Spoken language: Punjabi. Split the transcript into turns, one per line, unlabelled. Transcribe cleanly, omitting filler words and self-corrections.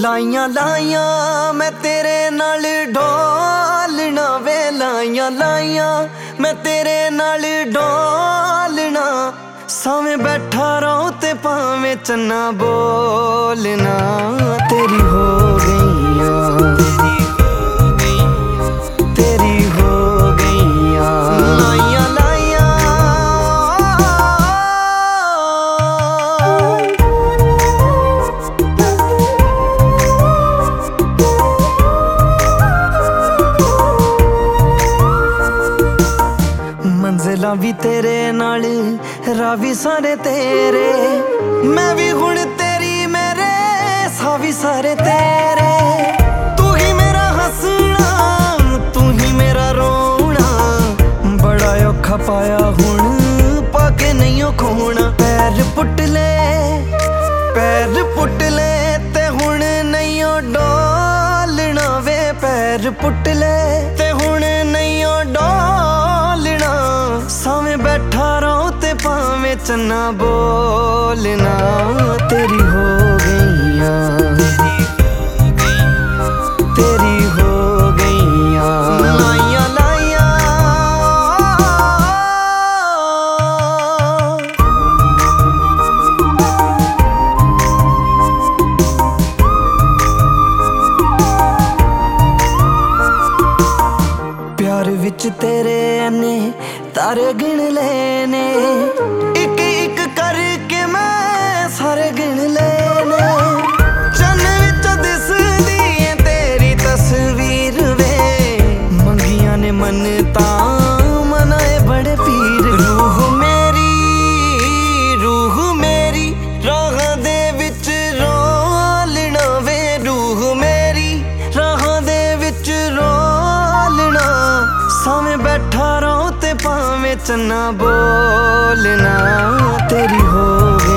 ਲਾਈਆਂ ਲਾਈਆਂ ਮੈਂ ਤੇਰੇ ਨਾਲ ਢੋਲਣਾ ਵੇ, ਲਾਈਆਂ ਲਾਈਆਂ ਮੈਂ ਤੇਰੇ ਨਾਲ ਢੋਲਣਾ। ਸਾਵੇਂ ਬੈਠਾ ਰਹੂੰ ਤੇ ਭਾਵੇਂ ਚੰਨਾ ਬੋਲਣਾ। ਤੇਰੀ ਹੋ ਗਈਆਂ, ਤੇਰੀ ਹੋ ਗਈਆਂ ਲਾਈਆਂ ਲਾਈਆਂ। ਮੰਜ਼ਿਲਾਂ ਵੀ ਤੇਰੇ ਨਾਲ, ਰਾਹ ਵੀ ਸਾਰੇ ਤੇਰੇ, ਮੈਂ ਵੀ ਹੁਣ ਤੇਰੀ, ਮੇਰੇ ਸਾਹ ਵੀ ਸਾਰੇ ਤੇਰੇ। ਤੂੰ ਹੀ ਮੇਰਾ ਹੱਸਣਾ, ਤੂੰ ਹੀ ਮੇਰਾ ਰੋਣਾ, ਬੜਾ ਔਖਾ ਪਾਇਆ ਹੁਣ ਪਾ ਕੇ ਨਹੀਂ ਉਹ ਖੋਣਾ। ਪੈਰ ਪੁੱਟ ਲੈ, ਪੈਰ ਪੁੱਟ ਲੈ ਤੇ ਹੁਣ ਨਹੀਂ ਉਹ ਡੋਲਣਾ ਵੇ, ਪੈਰ ਪੁੱਟ ਲੈ ਤੇ ਹੁਣ ਨਹੀਂ ਉਹ ਡੋਲਣਾ। ਸਾਵੇਂ ਬੈਠਾ ਰਹੂੰ ਤੇ ਭਾਵੇਂ ਚੰਨਾ ਬੋਲਣਾ। ਤੇਰੀ ਹੋ ਗਈਆਂ, ਤੇਰੀ ਹੋ ਗਈਆਂ ਲਾਈਆਂ ਲਾਈਆਂ। ਪਿਆਰ ਵਿੱਚ ਤੇਰੇ ਨੇ ਤਾਰੇ ਗਿਣ ਲਏ ਨੇ, ਇੱਕ ਇੱਕ ਕਰਕੇ ਮੈਂ ਸਾਰੇ ਗਿਣ ਲਏ ਨੇ। ਚੰਨ ਵਿੱਚ ਦਿਸਦੀ ਏ ਤੇਰੀ ਤਸਵੀਰ ਵੇ, ਮੰਗੀਆਂ ਨੇ ਮੰਨਤਾਂ ਮਨਾਏ ਬੜੇ ਪੀਰ। ਰੂਹ ਮੇਰੀ ਰਾਹਾਂ ਦੇ ਵਿੱਚ ਰੋਲਣਾ ਵੇ, ਰੂਹ ਮੇਰੀ ਰਾਹਾਂ ਦੇ ਵਿੱਚ ਰੋਲਣਾ। ਸਾਵੇਂ ਬੈਠਾ ਰਹੂੰ ਤੇ ਭਾਵੇਂ ਚੰਨਾ ਬੋਲਣਾ। ਤੇਰੀ ਹੋ